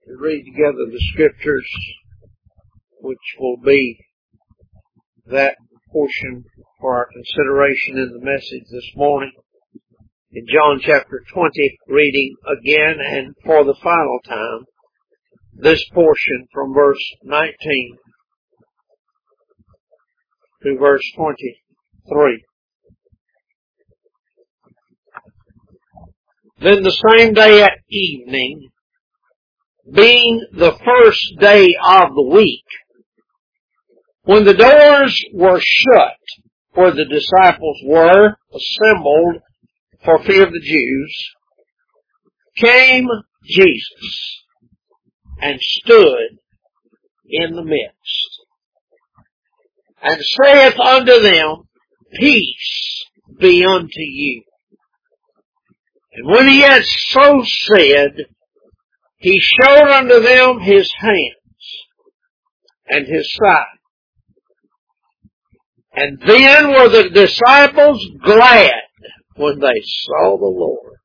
to read together the scriptures, which will be that portion for our consideration in the message this morning. In John chapter 20, reading again and for the final time, this portion from verse 19 to verse 23. Then the same day at evening, being the first day of the week, when the doors were shut where the disciples were assembled for fear of the Jews, came Jesus and stood in the midst, and saith unto them, Peace be unto you. And when he had so said, he showed unto them his hands and his side. And then were the disciples glad when they saw the Lord.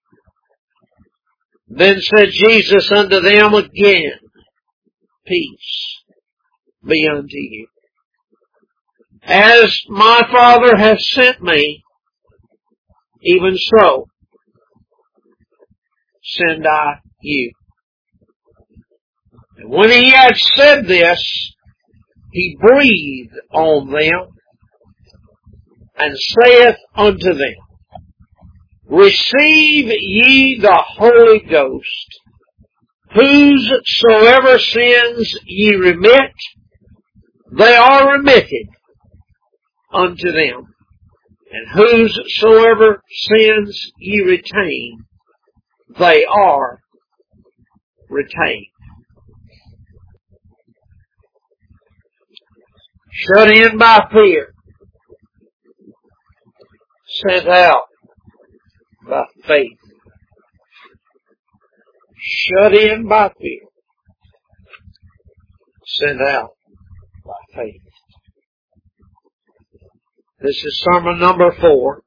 Then said Jesus unto them again, Peace be unto you. As my Father hath sent me, even so send I you. And when he had said this, he breathed on them, and saith unto them, Receive ye the Holy Ghost. Whosoever sins ye remit, they are remitted unto them. And whosoever sins ye retain, they are retained. Shut in by fear, sent out by faith. Shut in by fear, sent out by faith. This is sermon number 4.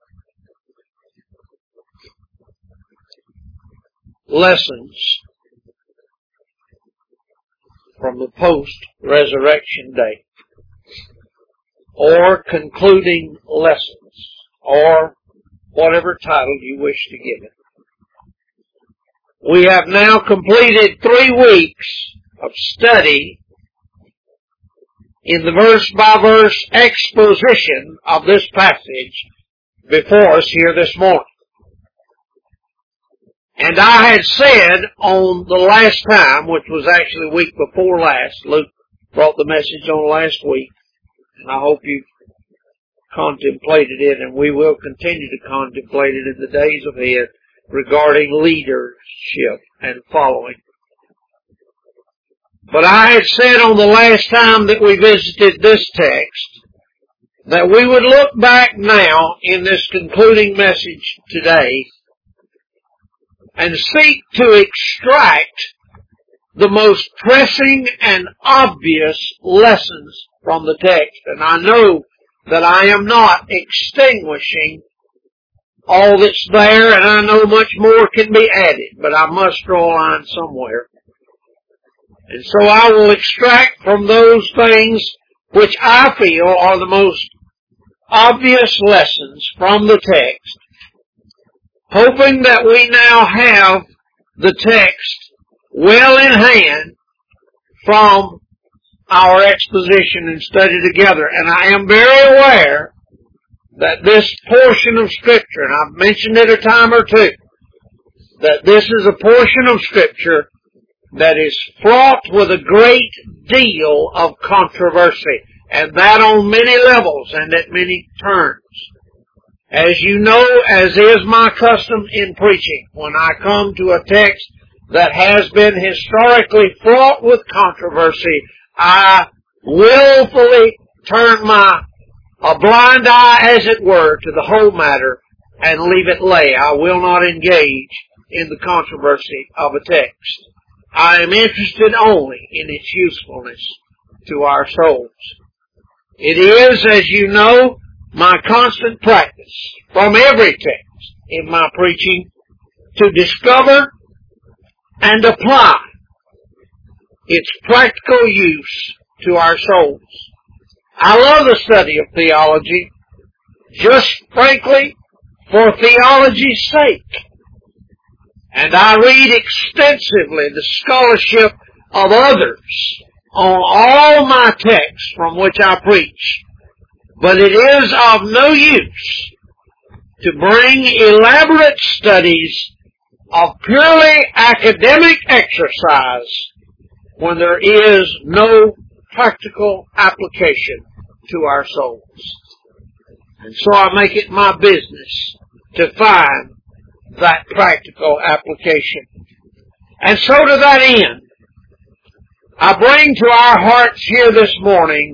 Lessons from the post-resurrection day, or concluding lessons, or whatever title you wish to give it. We have now completed 3 weeks of study in the verse-by-verse exposition of this passage before us here this morning. And I had said on the last time, which was actually the week before last, Luke brought the message on last week, and I hope you've contemplated it, and we will continue to contemplate it in the days ahead regarding leadership and following. But I had said on the last time that we visited this text that we would look back now in this concluding message today and seek to extract the most pressing and obvious lessons from the text. And I know that I am not extinguishing all that's there, and I know much more can be added, but I must draw a line somewhere. And so I will extract from those things which I feel are the most obvious lessons from the text, hoping that we now have the text well in hand from our exposition and study together. And I am very aware that this portion of Scripture, and I've mentioned it a time or two, that this is a portion of Scripture that is fraught with a great deal of controversy, and that on many levels and at many turns. As you know, as is my custom in preaching, when I come to a text that has been historically fraught with controversy, I willfully turn a blind eye, as it were, to the whole matter and leave it lay. I will not engage in the controversy of a text. I am interested only in its usefulness to our souls. It is, as you know, my constant practice from every text in my preaching to discover and apply its practical use to our souls. I love the study of theology, just frankly, for theology's sake. And I read extensively the scholarship of others on all my texts from which I preach. But it is of no use to bring elaborate studies of purely academic exercise when there is no practical application to our souls. And so I make it my business to find that practical application. And so to that end, I bring to our hearts here this morning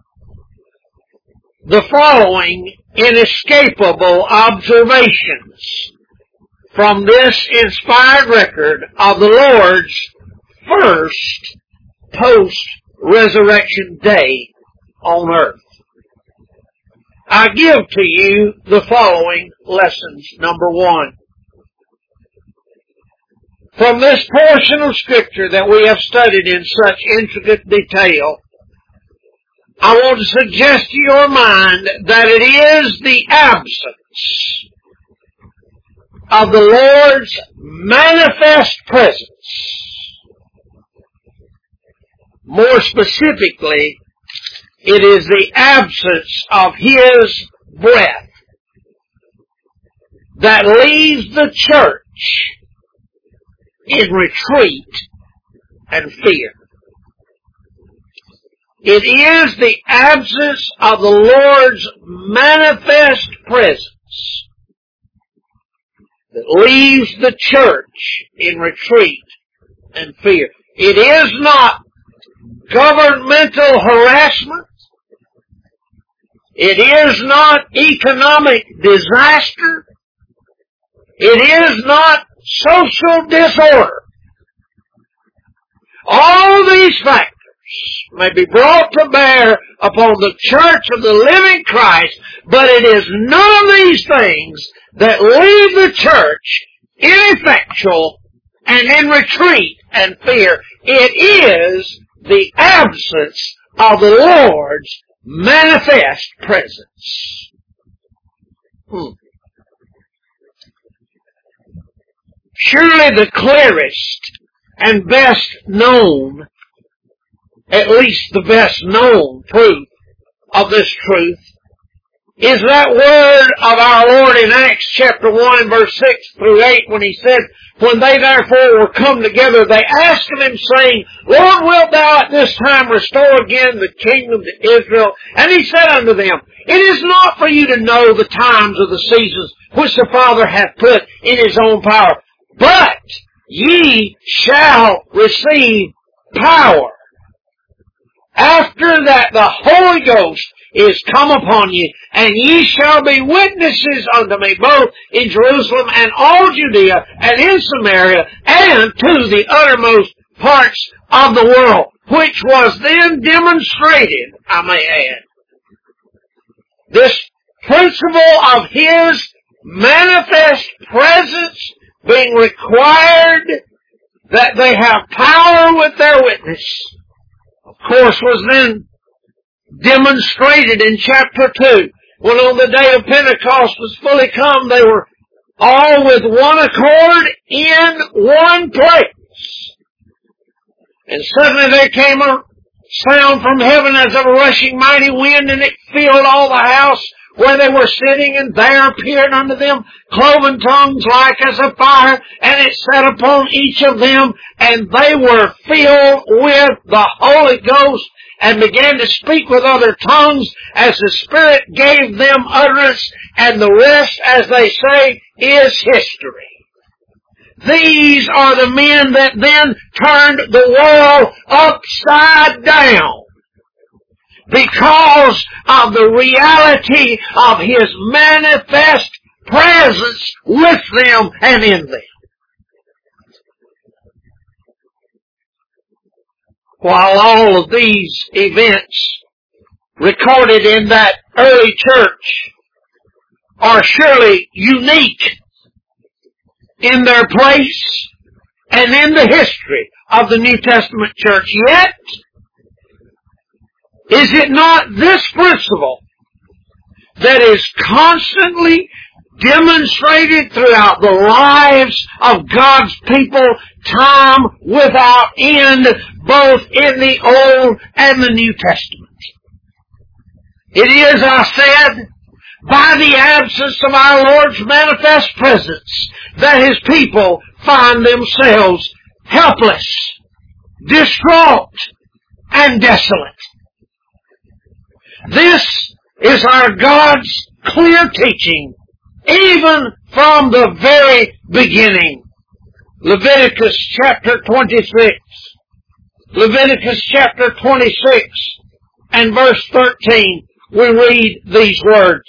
the following inescapable observations from this inspired record of the Lord's first post-resurrection day on earth. I give to you the following lessons. Number one. From this portion of Scripture that we have studied in such intricate detail, I want to suggest to your mind that it is the absence of the Lord's manifest presence. More specifically, it is the absence of His breath that leaves the church in retreat and fear. It is the absence of the Lord's manifest presence that leaves the church in retreat and fear. It is not governmental harassment. It is not economic disaster. It is not social disorder. All these factors may be brought to bear upon the church of the living Christ, but it is none of these things that leave the church ineffectual and in retreat and fear. It is the absence of the Lord's manifest presence. Surely the clearest and best known, at least the best known proof of this truth, is that word of our Lord in Acts chapter 1 and verse 6 through 8 when He said, when they therefore were come together, they asked of Him, saying, Lord, wilt thou at this time restore again the kingdom to Israel? And He said unto them, it is not for you to know the times or the seasons which the Father hath put in His own power, but ye shall receive power after that the Holy Ghost is come upon you, and ye shall be witnesses unto me both in Jerusalem and all Judea and in Samaria and to the uttermost parts of the world, which was then demonstrated, I may add. This principle of His manifest presence being required that they have power with their witness, of course, was then demonstrated in chapter 2, when on the day of Pentecost was fully come, they were all with one accord in one place. And suddenly there came a sound from heaven as of a rushing mighty wind, and it filled all the house where they were sitting, and there appeared unto them cloven tongues like as a fire, and it sat upon each of them, and they were filled with the Holy Ghost, and began to speak with other tongues as the Spirit gave them utterance, and the rest, as they say, is history. These are the men that then turned the world upside down because of the reality of His manifest presence with them and in them. While all of these events recorded in that early church are surely unique in their place and in the history of the New Testament church. Yet, is it not this principle that is constantly demonstrated throughout the lives of God's people, time without end, both in the Old and the New Testament? It is, I said, by the absence of our Lord's manifest presence that His people find themselves helpless, distraught, and desolate. This is our God's clear teaching, even from the very beginning. Leviticus chapter 26. Leviticus chapter 26 and verse 13, we read these words.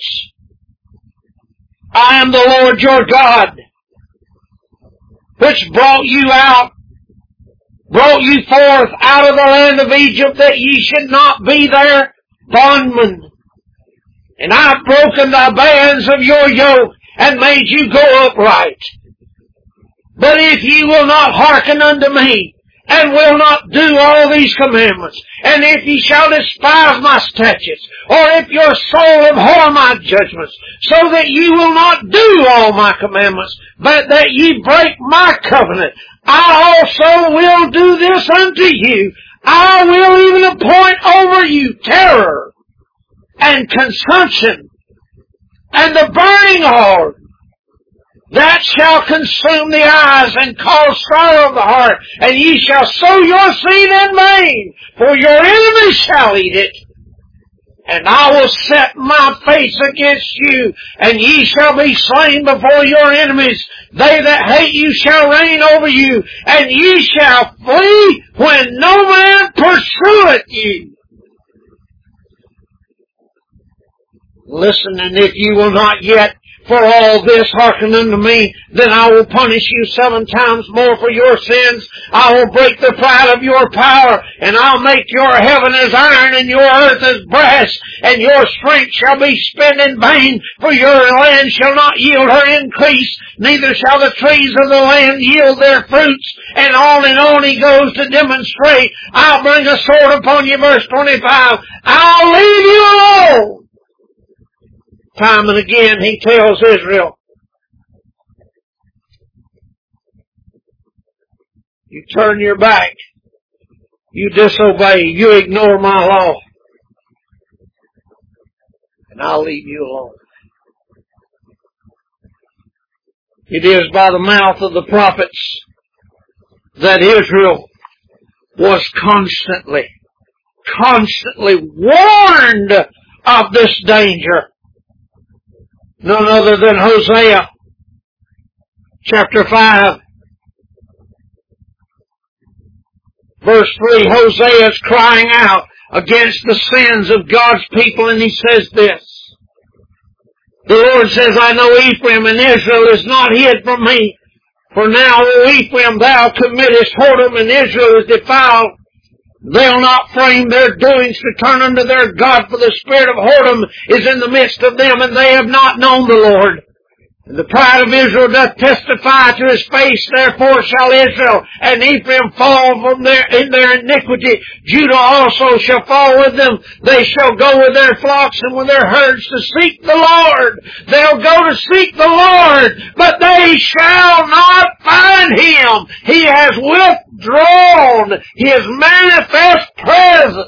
I am the Lord your God, which brought you forth out of the land of Egypt, that ye should not be their bondmen. And I have broken the bands of your yoke, and made you go upright. But if ye will not hearken unto me, and will not do all these commandments, and if ye shall despise my statutes, or if your soul abhor my judgments, so that ye will not do all my commandments, but that ye break my covenant, I also will do this unto you. I will even appoint over you terror, and consumption, and the burning horde, that shall consume the eyes and cause sorrow of the heart, and ye shall sow your seed in vain, for your enemies shall eat it. And I will set my face against you, and ye shall be slain before your enemies. They that hate you shall reign over you, and ye shall flee when no man pursueth you. Listen, and if you will not yet for all this hearken unto me, then I will punish you 7 times more for your sins. I will break the pride of your power, and I'll make your heaven as iron and your earth as brass, and your strength shall be spent in vain, for your land shall not yield her increase, neither shall the trees of the land yield their fruits. And on he goes to demonstrate, I'll bring a sword upon you, verse 25. I'll leave you alone. Time and again he tells Israel, you turn your back, you disobey, you ignore my law, and I'll leave you alone. It is by the mouth of the prophets that Israel was constantly warned of this danger. None other than Hosea, chapter 5, verse 3. Hosea is crying out against the sins of God's people, and he says this. The Lord says, I know Ephraim, and Israel is not hid from me. For now, O Ephraim, thou committest whoredom, and Israel is defiled. They'll not frame their doings to turn unto their God, for the spirit of whoredom is in the midst of them, and they have not known the Lord. And the pride of Israel doth testify to his face, therefore shall Israel and Ephraim fall from in their iniquity. Judah also shall fall with them. They shall go with their flocks and with their herds to seek the Lord. They'll go to seek the Lord, but they shall not find Him. He has withdrawn His manifest presence.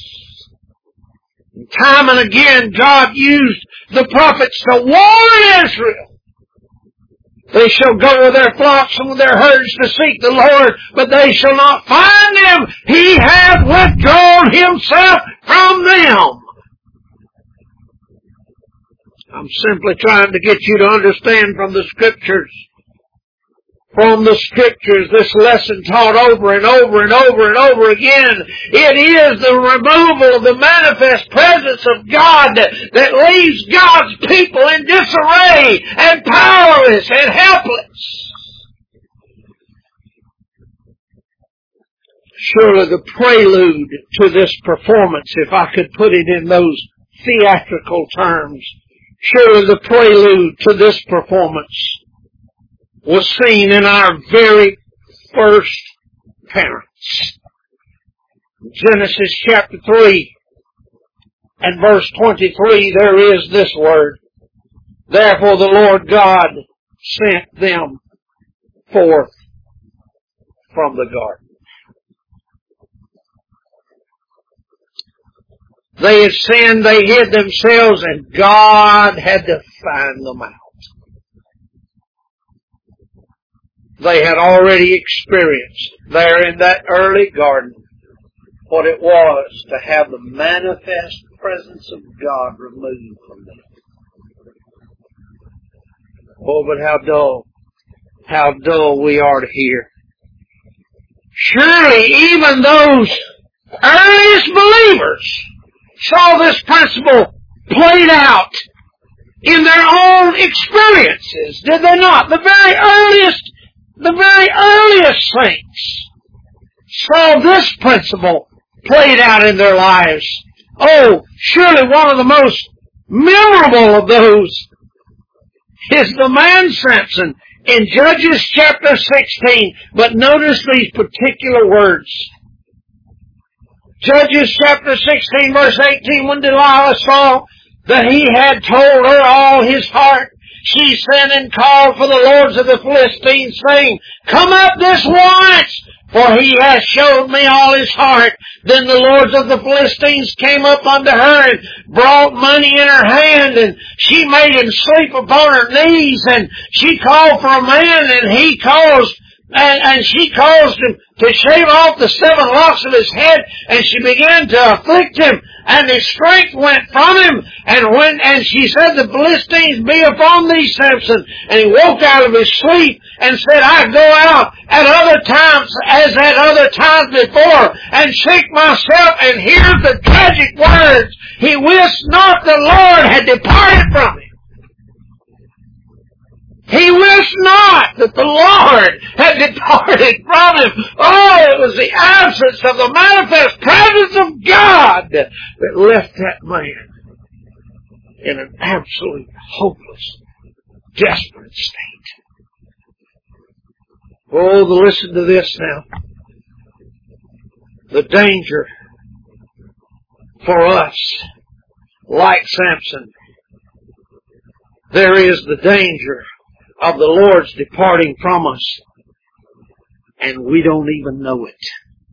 Time and again, God used the prophets to warn Israel. They shall go with their flocks and with their herds to seek the Lord, but they shall not find Him. He hath withdrawn Himself from them. I'm simply trying to get you to understand from the Scriptures. From the Scriptures, this lesson taught over and over and over and over again. It is the removal of the manifest presence of God that leaves God's people in disarray and powerless and helpless. Surely the prelude to this performance, if I could put it in those theatrical terms, surely the prelude to this performance was seen in our very first parents. Genesis chapter 3 and verse 23, there is this word. Therefore the Lord God sent them forth from the garden. They had sinned, they hid themselves, and God had to find them out. They had already experienced there in that early garden what it was to have the manifest presence of God removed from them. Oh, but how dull we are to hear. Surely even those earliest believers saw this principle played out in their own experiences, did they not? The very earliest saints saw this principle played out in their lives. Oh, surely one of the most memorable of those is the man Samson in Judges chapter 16. But notice these particular words. Judges chapter 16 verse 18, when Delilah saw that he had told her all his heart, she sent and called for the lords of the Philistines, saying, Come up this once, for he has showed me all his heart. Then the lords of the Philistines came up unto her and brought money in her hand, and she made him sleep upon her knees, and she called for a man, and he caused and she caused him to shave off the 7 locks of his head, and she began to afflict him, and his strength went from him. And she said, The Philistines be upon thee, Samson. And he woke out of his sleep and said, I go out at other times as at other times before, and shake myself, and hear the tragic words. He wist not the Lord had departed from him. He wist not that the Lord had departed from him. Oh, it was the absence of the manifest presence of God that left that man in an absolute hopeless, desperate state. Oh, listen to this now. The danger for us, like Samson, there is the danger of the Lord's departing from us, and we don't even know it.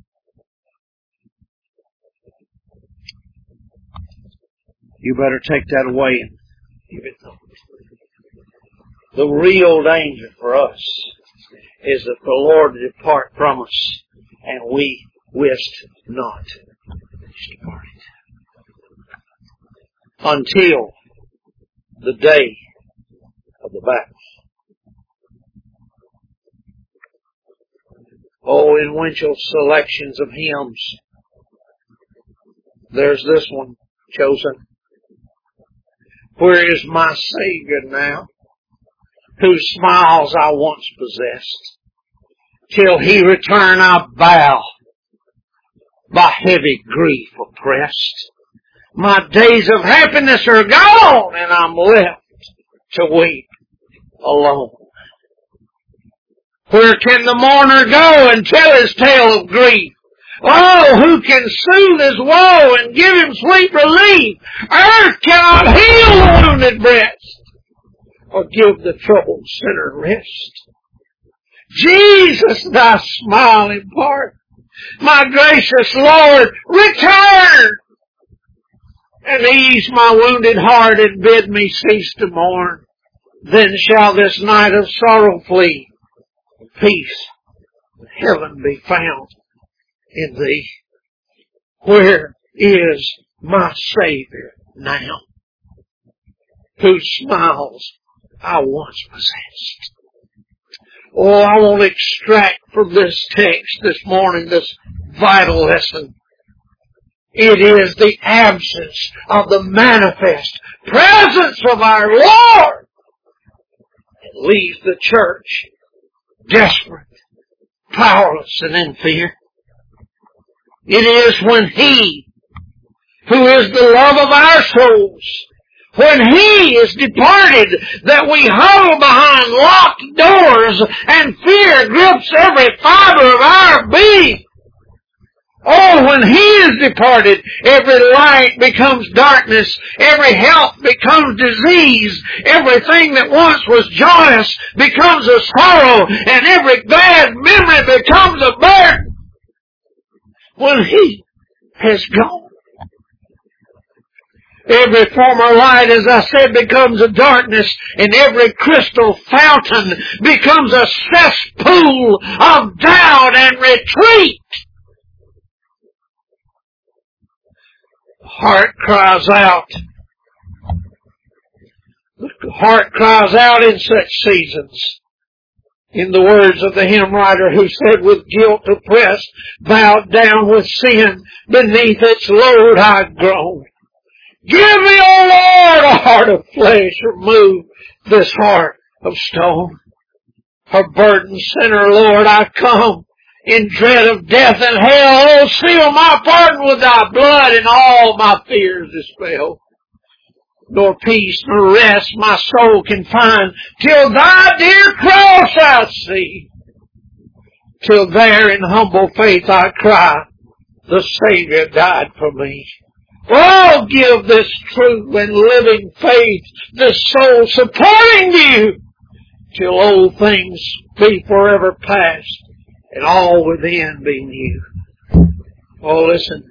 You better take that away and give it thought. The real danger for us is that the Lord depart from us, and we wist not He's departed. Until the day of the battle. Oh, in Winchell's selections of hymns, there's this one chosen. Where is my Savior now, whose smiles I once possessed? Till He return I bow, by heavy grief oppressed. My days of happiness are gone, and I'm left to weep alone. Where can the mourner go and tell his tale of grief? Oh, who can soothe his woe and give him sweet relief? Earth cannot heal the wounded breast, or give the troubled sinner rest. Jesus, thy smile impart. My gracious Lord, return, and ease my wounded heart, and bid me cease to mourn. Then shall this night of sorrow flee, peace, heaven be found in thee. Where is my Savior now, whose smiles I once possessed? Oh, I want to extract from this text this morning this vital lesson. It is the absence of the manifest presence of our Lord that leaves the church desperate, powerless, and in fear. It is when He, who is the love of our souls, when He is departed, that we huddle behind locked doors and fear grips every fiber of our being. Oh, when He is departed, every light becomes darkness, every health becomes disease, everything that once was joyous becomes a sorrow, and every glad memory becomes a burden. When He has gone, every former light, as I said, becomes a darkness, and every crystal fountain becomes a cesspool of doubt and retreat. Heart cries out. The heart cries out in such seasons. In the words of the hymn writer who said, with guilt oppressed, bowed down with sin, beneath its load I groan. Give me, O Lord, a heart of flesh, remove this heart of stone. A burdened sinner, Lord, I come. In dread of death and hell, oh, seal my pardon with thy blood, and all my fears dispel. Nor peace nor rest my soul can find, till thy dear cross I see. Till there in humble faith I cry, the Savior died for me. Oh, give this true and living faith, this soul supporting you, till old things be forever past, and all within be new. Oh, listen.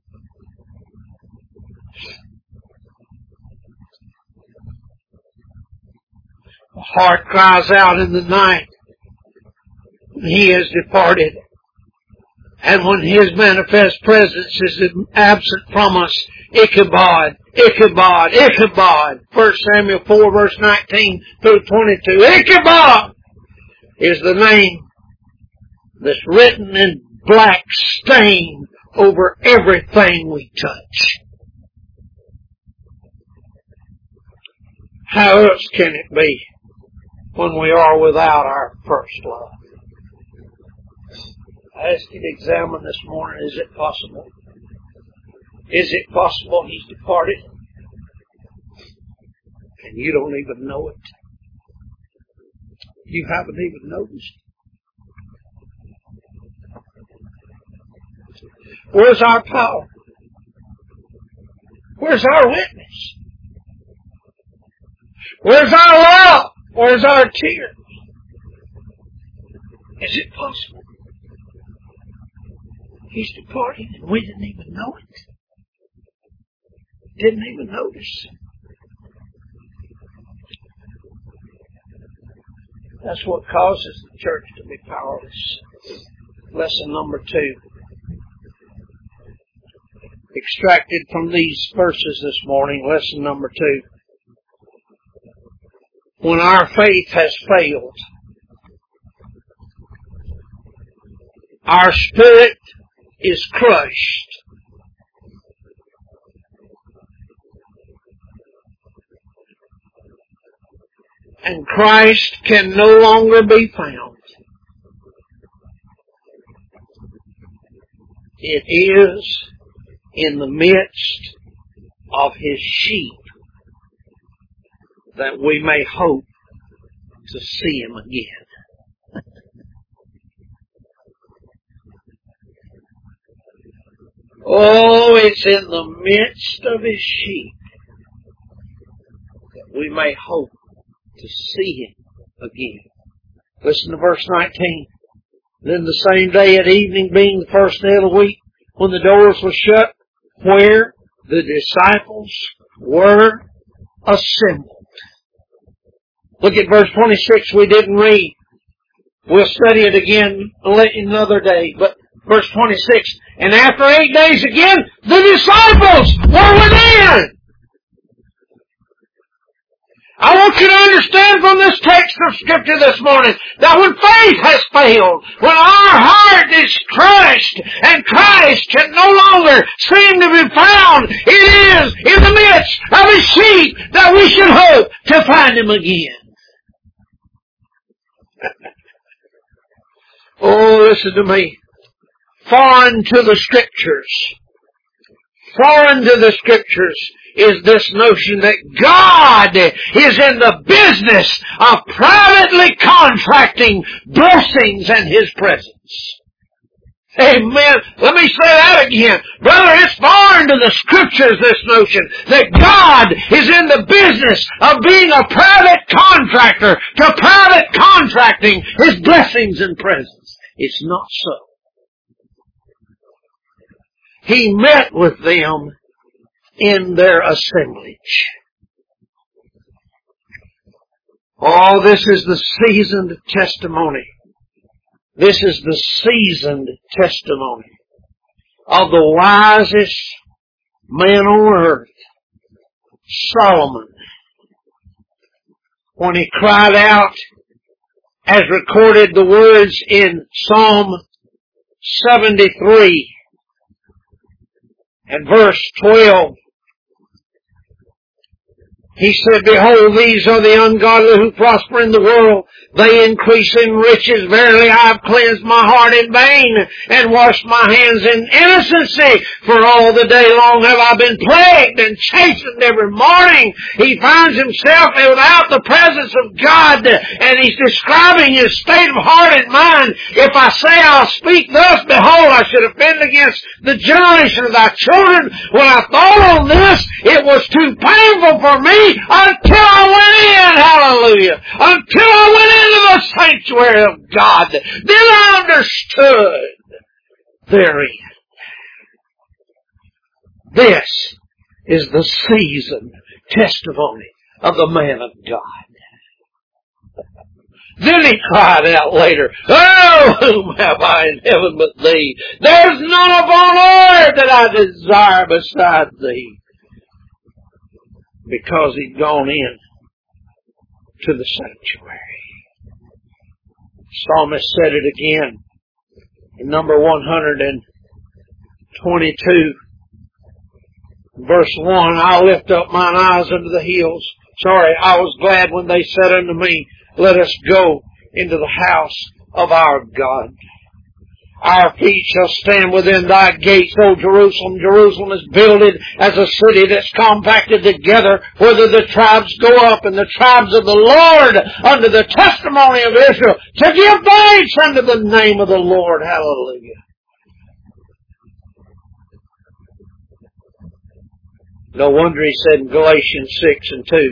The heart cries out in the night when He has departed. And when His manifest presence is absent from us, Ichabod, Ichabod, Ichabod. 1 Samuel 4 verse 19 through 22. Ichabod is the name that's written in black stain over everything we touch. How else can it be when we are without our first love? I ask you to examine this morning, is it possible? Is it possible He's departed and you don't even know it? You haven't even noticed. Where's our power? Where's our witness? Where's our love? Where's our tears? Is it possible He's departed and we didn't even know it? Didn't even notice. That's what causes the church to be powerless. Lesson number 2. Extracted from these verses this morning, lesson number 2. When our faith has failed, our spirit is crushed, and Christ can no longer be found. It is in the midst of His sheep that we may hope to see Him again. Oh, it's in the midst of His sheep that we may hope to see Him again. Listen to verse 19. Then the same day at evening, being the first day of the week, when the doors were shut, where the disciples were assembled. Look at verse 26 we didn't read. We'll study it again another day. But verse 26, and after 8 days again, the disciples were within. I want you to understand from this text of Scripture this morning that when faith has failed, when our heart is crushed and Christ can no longer seem to be found, it is in the midst of His sheep that we should hope to find Him again. Oh, listen to me. Foreign to the Scriptures is this notion that God is in the business of privately contracting blessings and His presence. Amen. Let me say that again. Brother, it's foreign to the Scriptures, this notion that God is in the business of being a private contractor to private contracting His blessings and presence. It's not so. He met with them in their assemblage. Oh, this is the seasoned testimony. This is the seasoned testimony of the wisest man on earth, Solomon, when he cried out, as recorded the words in Psalm 73 and verse 12. He said, Behold, these are the ungodly who prosper in the world. They increase in riches. Verily, I have cleansed my heart in vain and washed my hands in innocency. For all the day long have I been plagued and chastened every morning. He finds himself without the presence of God, and he's describing his state of heart and mind. If I say I'll speak thus, behold, I should offend against the generation of thy children. When I thought on this, it was too painful for me until I went in, hallelujah, until I went into the sanctuary of God. Then I understood therein. This is the seasoned testimony of the man of God. Then he cried out later, Oh, whom have I in heaven but thee? There's none upon earth that I desire beside thee. Because he'd gone in to the sanctuary. Psalmist said it again in number 122, verse 1, I'll lift up mine eyes unto the hills. I was glad when they said unto me, Let us go into the house of our God. Our feet shall stand within thy gates, O Jerusalem. Jerusalem is builded as a city that's compacted together, whither the tribes go up, and the tribes of the Lord under the testimony of Israel, to give thanks unto the name of the Lord. Hallelujah. No wonder he said in Galatians 6 and 2,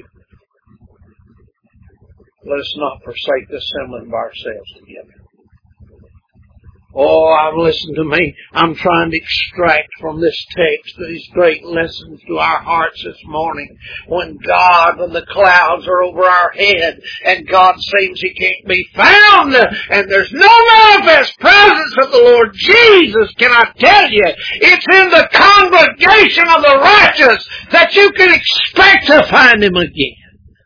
Let us not forsake the assembling of ourselves together. Oh, listen to me. I'm trying to extract from this text these great lessons to our hearts this morning. When the clouds are over our head and God seems He can't be found and there's no manifest presence of the Lord Jesus, can I tell you, it's in the congregation of the righteous that you can expect to find Him again.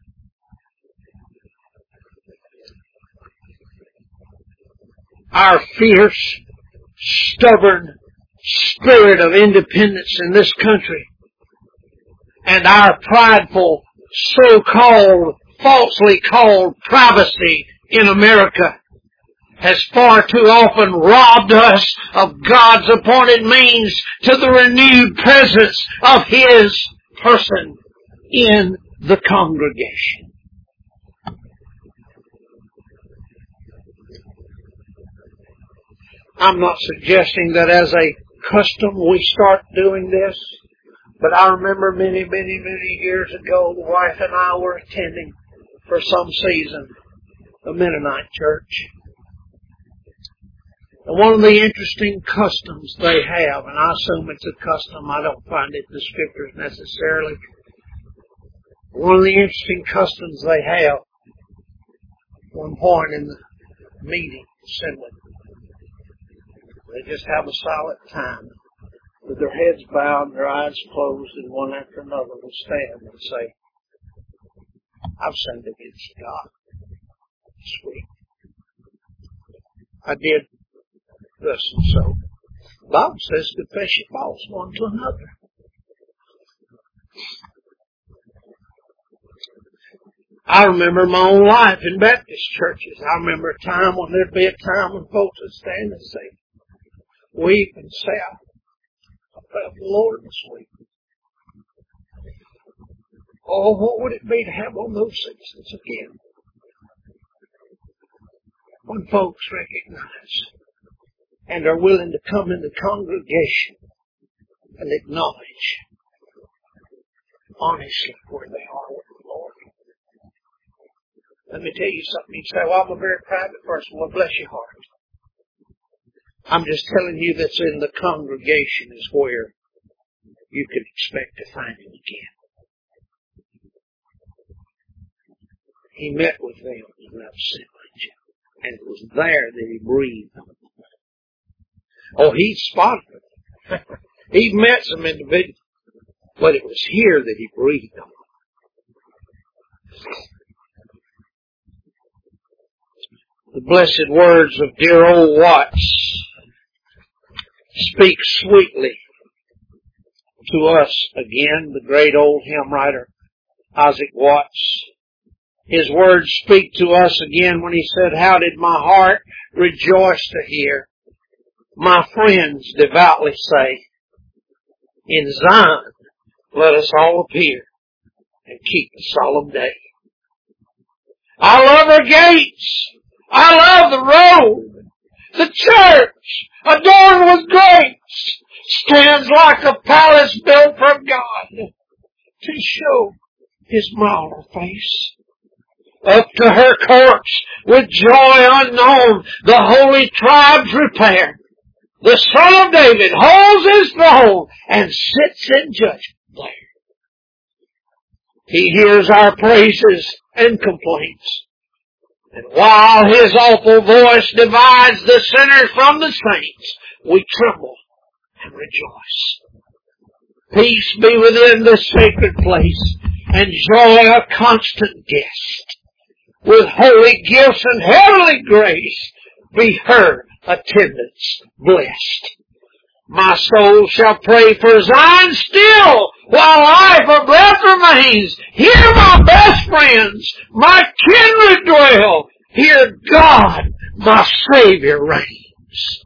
Our fierce, stubborn spirit of independence in this country and our prideful, so-called, falsely called privacy in America has far too often robbed us of God's appointed means to the renewed presence of His person in the congregation. I'm not suggesting that as a custom we start doing this, but I remember many years ago, the wife and I were attending for some season a Mennonite church. And one of the interesting customs they have, and I assume it's a custom, I don't find it in the Scriptures necessarily. One of the interesting customs they have, one point in the meeting, assembly, they just have a silent time with their heads bowed and their eyes closed, and one after another will stand and say, I've sinned against God this week. I did this and so. The Bible says confess your faults one to another. I remember my own life in Baptist churches. I remember a time when there'd be a time when folks would stand and say, weep and say, I felt the Lord this week. Oh, what would it be to have one of those seasons again? When folks recognize and are willing to come in the congregation and acknowledge honestly where they are with the Lord. Let me tell you something. You say, well, I'm a very private person. Well, bless your heart. I'm just telling you that's in the congregation is where you can expect to find Him again. He met with them in that assemblage, and it was there that He breathed on them. Oh, He spotted them. He met some individuals, but it was here that He breathed on them. The blessed words of dear old Watts speak sweetly to us again, the great old hymn writer, Isaac Watts. His words speak to us again when he said, how did my heart rejoice to hear my friends devoutly say, in Zion let us all appear and keep the solemn day. I love her gates. I love the road. The church, adorned with grapes, stands like a palace built from God to show His milder face. Up to her courts with joy unknown, the holy tribes repair. The Son of David holds His throne and sits in judgment there. He hears our praises and complaints. And while His awful voice divides the sinners from the saints, we tremble and rejoice. Peace be within this sacred place, and joy a constant guest. With holy gifts and heavenly grace, be her attendance blessed. My soul shall pray for Zion still, while life or breath remains. Here my best friends, my kindred dwell. Here God, my Savior, reigns.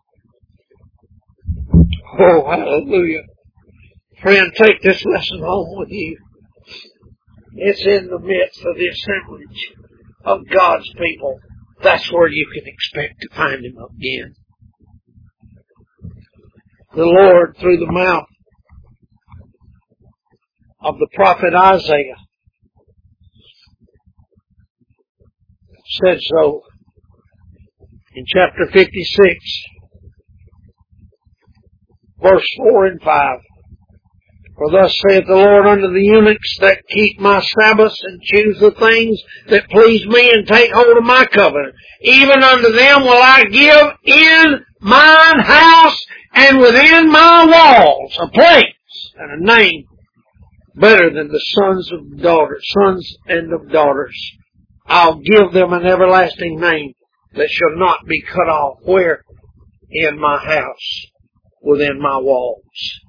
Oh, hallelujah. Friend, take this lesson home with you. It's in the midst of the assemblage of God's people. That's where you can expect to find Him again. The Lord, through the mouth of the prophet Isaiah, said so in chapter 56, verse 4 and 5. For thus saith the Lord unto the eunuchs that keep my Sabbaths and choose the things that please me and take hold of my covenant, even unto them will I give in mine house and within my walls a place and a name better than the sons and of daughters. I'll give them an everlasting name that shall not be cut off. Where? In my house, within my walls.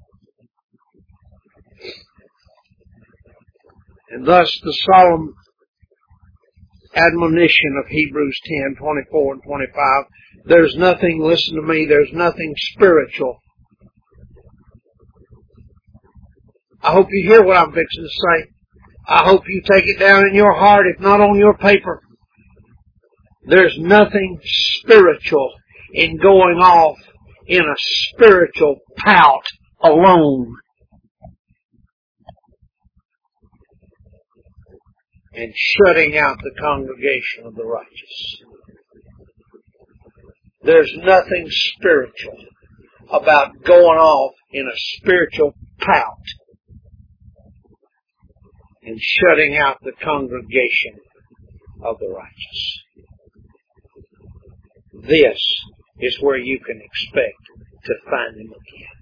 And thus the solemn admonition of Hebrews 10:24 and 25. There's nothing, listen to me, there's nothing spiritual. I hope you hear what I'm fixing to say. I hope you take it down in your heart, if not on your paper. There's nothing spiritual in going off in a spiritual pout alone and shutting out the congregation of the righteous. There's nothing spiritual about going off in a spiritual pout and shutting out the congregation of the righteous. This is where you can expect to find Him again.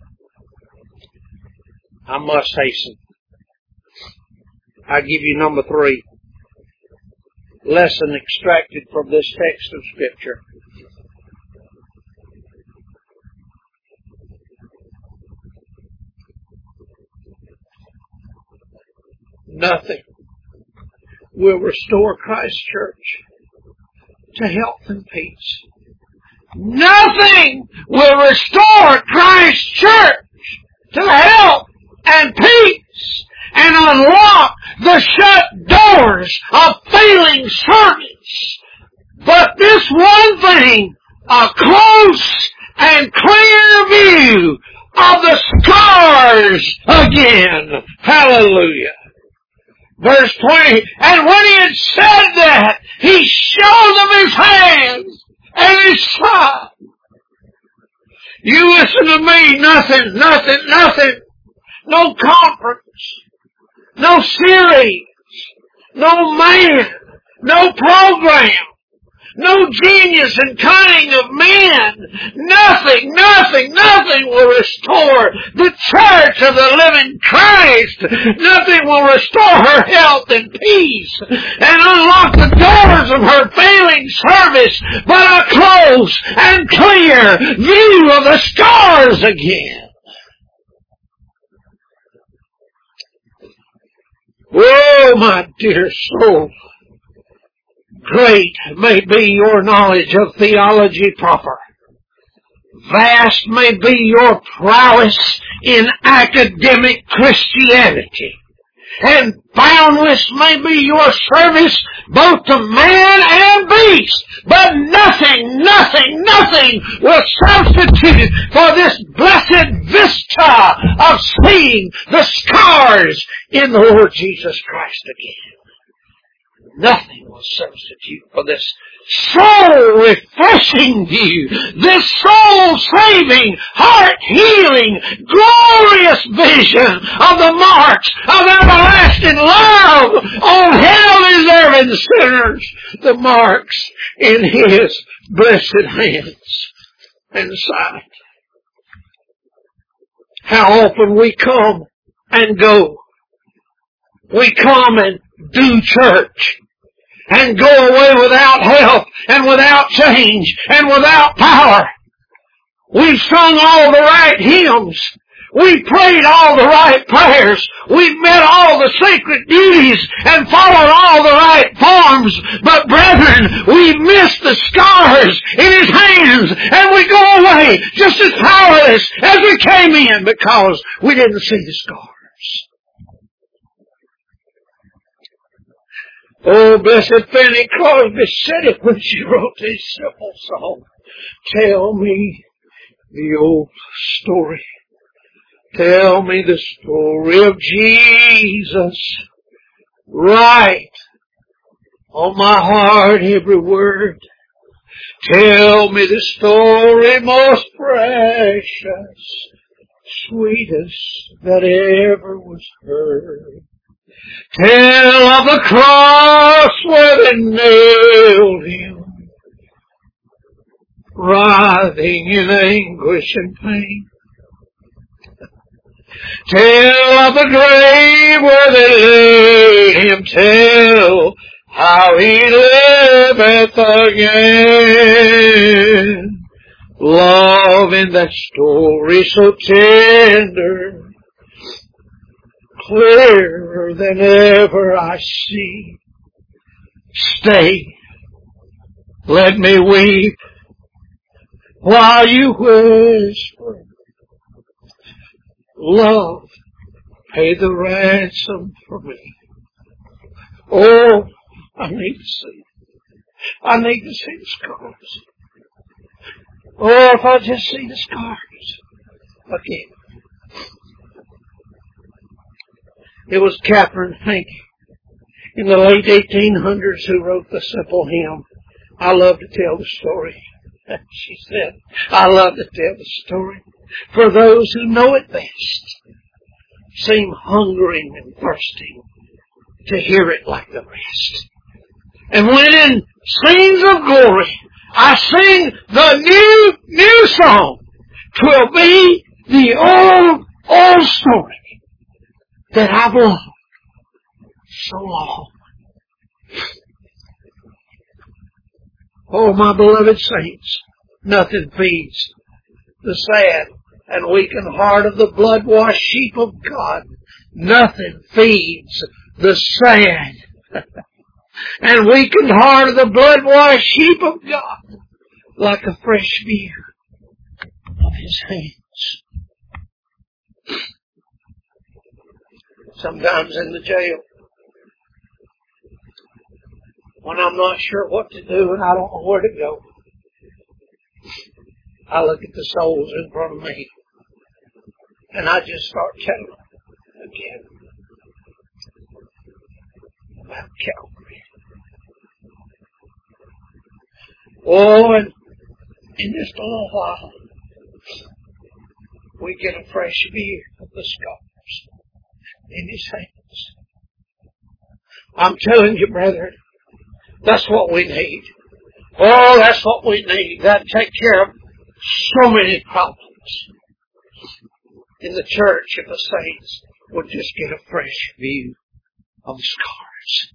I must hasten. I give you number 3. Lesson extracted from this text of Scripture. Nothing will restore Christ's church to health and peace. Nothing will restore Christ's church to health and peace and unlock the shut doors of failing service. But this one thing, a close and clear view of the scars again. Hallelujah. Verse 20, and when he had said that, he showed them his hands and his side. You listen to me, nothing. No conference, no series, no man, no program, no genius and cunning of men. Nothing will restore the church of the living Christ. Nothing will restore her health and peace and unlock the doors of her failing service, but a close and clear view of the scars again. Oh, my dear soul, great may be your knowledge of theology proper. Vast may be your prowess in academic Christianity. And boundless may be your service both to man and beast. But nothing will substitute for this blessed vista of seeing the scars in the Lord Jesus Christ again. Nothing will substitute for this soul-refreshing view, this soul-saving, heart-healing, glorious vision of the marks of everlasting love on hell-deserving sinners, the marks in His blessed hands and side. How often we come and go. We come and do church and go away without help and without change and without power. We've sung all the right hymns. We've prayed all the right prayers. We've met all the sacred duties and followed all the right forms. But brethren, we missed the scars in His hands and we go away just as powerless as we came in because we didn't see the scars. Oh, blessed Fanny Crosby said it when she wrote this simple song. Tell me the old story. Tell me the story of Jesus. Write on my heart every word. Tell me the story most precious, sweetest that ever was heard. Tell of the cross where they nailed Him, writhing in anguish and pain. Tell of the grave where they laid Him. Tell how He liveth again. Love in that story so tender, clearer than ever I see. Stay, let me weep while you whisper. Love, pay the ransom for me. Oh, I need to see. I need to see the scars. Oh, if I just see the scars again. It was Catherine Hankey in the late 1800s who wrote the simple hymn, I love to tell the story. She said, I love to tell the story, for those who know it best seem hungering and thirsting to hear it like the rest. And when in scenes of glory I sing the new song, 'twill be the old story that I've loved so long. Oh, my beloved saints, nothing feeds the sad and weakened heart of the blood-washed sheep of God. Nothing feeds the sad and weakened heart of the blood-washed sheep of God like a fresh view of His hands. Sometimes in the jail, when I'm not sure what to do and I don't know where to go, I look at the souls in front of me and I just start telling them again about Calvary. Oh, and in just a little while, we get a fresh view of the scars in His hands. I'm telling you, brethren, that's what we need. Oh, that's what we need. That'd take care of so many problems in the church if the saints would just get a fresh view of the scars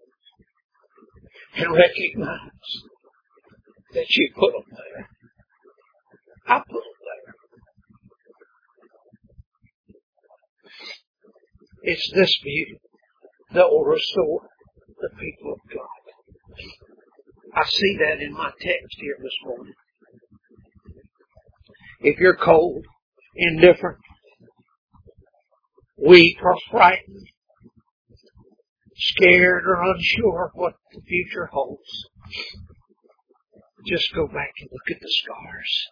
and recognize that you put them there. I put them there. It's this view that will restore the people of God. I see that in my text here this morning. If you're cold, indifferent, weak or frightened, scared or unsure of what the future holds, just go back and look at the scars.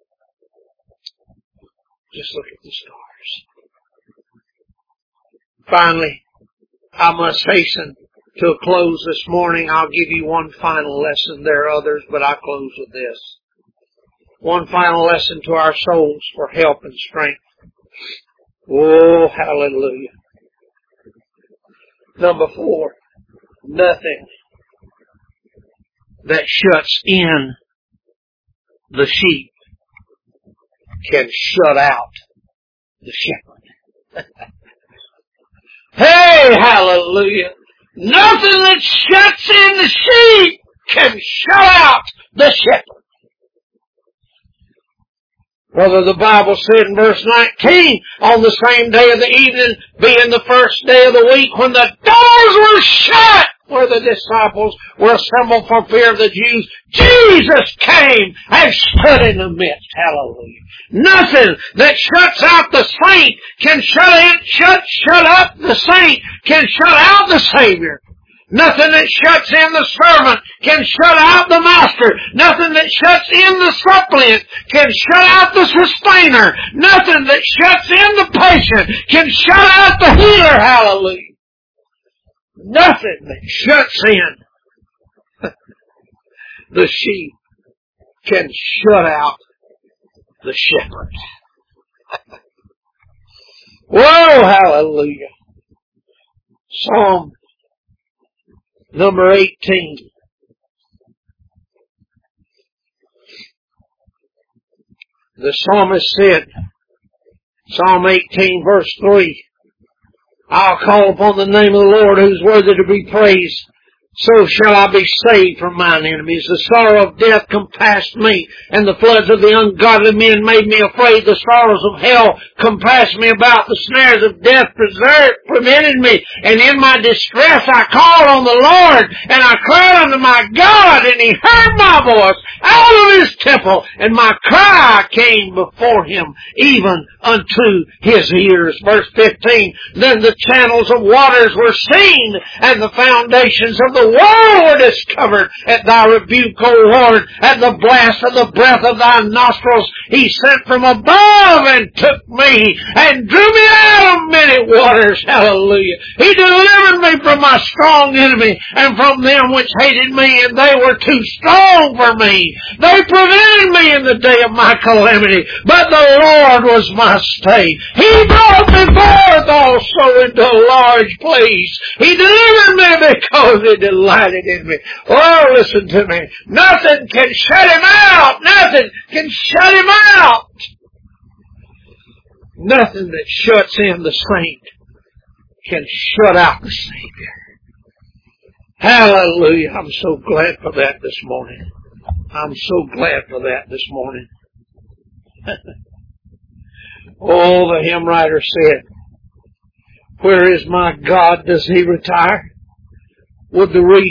Just look at the scars. Finally, I must hasten to a close this morning. I'll give you one final lesson. There are others, but I'll close with this. One final lesson to our souls for help and strength. Oh, hallelujah. Number 4, nothing that shuts in the sheep can shut out the shepherd. Hey, hallelujah. Nothing that shuts in the sheep can shut out the shepherd. Brother, the Bible said in verse 19, on the same day of the evening, being the first day of the week, when the doors were shut, where the disciples were assembled for fear of the Jews, Jesus came and stood in the midst. Hallelujah. Nothing that shuts out the saint can shut up the saint can shut out the Savior. Nothing that shuts in the servant can shut out the master. Nothing that shuts in the suppliant can shut out the sustainer. Nothing that shuts in the patient can shut out the healer. Hallelujah. Nothing that shuts in the sheep can shut out the shepherd. Whoa, hallelujah. Psalm number 18. The psalmist said, Psalm 18 verse 3, I'll call upon the name of the Lord who's worthy to be praised. So shall I be saved from mine enemies. The sorrow of death compassed me, and the floods of the ungodly men made me afraid. The sorrows of hell compassed me about. The snares of death prevented me. And in my distress I called on the Lord, and I cried unto my God, and He heard my voice out of His temple, and my cry came before Him, even unto His ears. Verse 15, then the channels of waters were seen, and the foundations of the world were discovered at Thy rebuke, O Lord, at the blast of the breath of Thy nostrils. He sent from above and took me and drew me out of many waters. Hallelujah. He delivered me from my strong enemy and from them which hated me, and they were too strong for me. They prevented me in the day of my calamity, but the Lord was my stay. He brought me forth also into a large place. He delivered me because He delighted in me. Oh, listen to me. Nothing can shut Him out. Nothing can shut Him out. Nothing that shuts in the saint can shut out the Savior. Hallelujah. I'm so glad for that this morning. I'm so glad for that this morning. Oh, the hymn writer said, where is my God? Does He retire? Does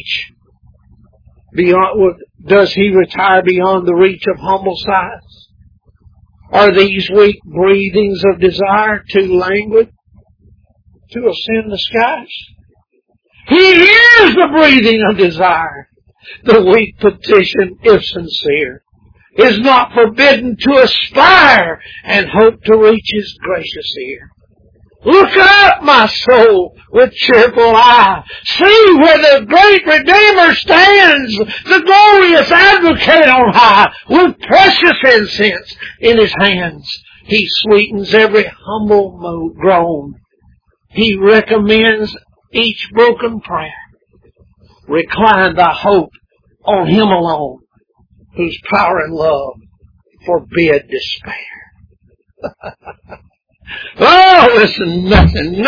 He retire beyond the reach of humble sighs? Are these weak breathings of desire too languid to ascend the skies? He hears the breathing of desire. The weak petition, if sincere, is not forbidden to aspire and hope to reach His gracious ear. Look up, my soul, with cheerful eye. See where the great Redeemer stands, the glorious Advocate on high, with precious incense in His hands. He sweetens every humble groan. He recommends each broken prayer. Recline thy hope on Him alone, whose power and love forbid despair. Oh, listen, nothing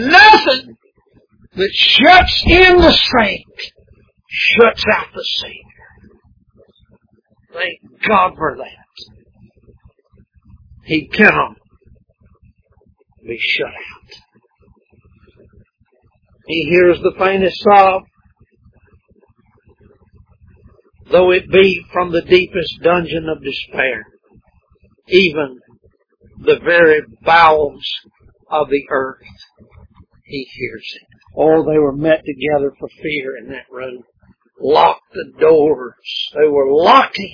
that shuts in the saint shuts out the Savior. Thank God for that. He cannot be shut out. He hears the faintest sob, though it be from the deepest dungeon of despair, even the very bowels of the earth. He hears it. Oh, they were met together for fear in that room. Locked the doors. They were locked in.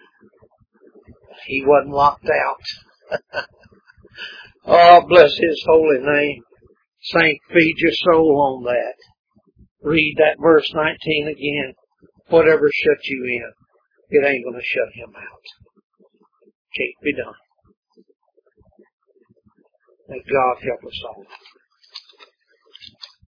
He wasn't locked out. Oh, bless His holy name. Saint, feed your soul on that. Read that verse 19 again. Whatever shuts you in, it ain't going to shut Him out. Can't be done. May God help us all.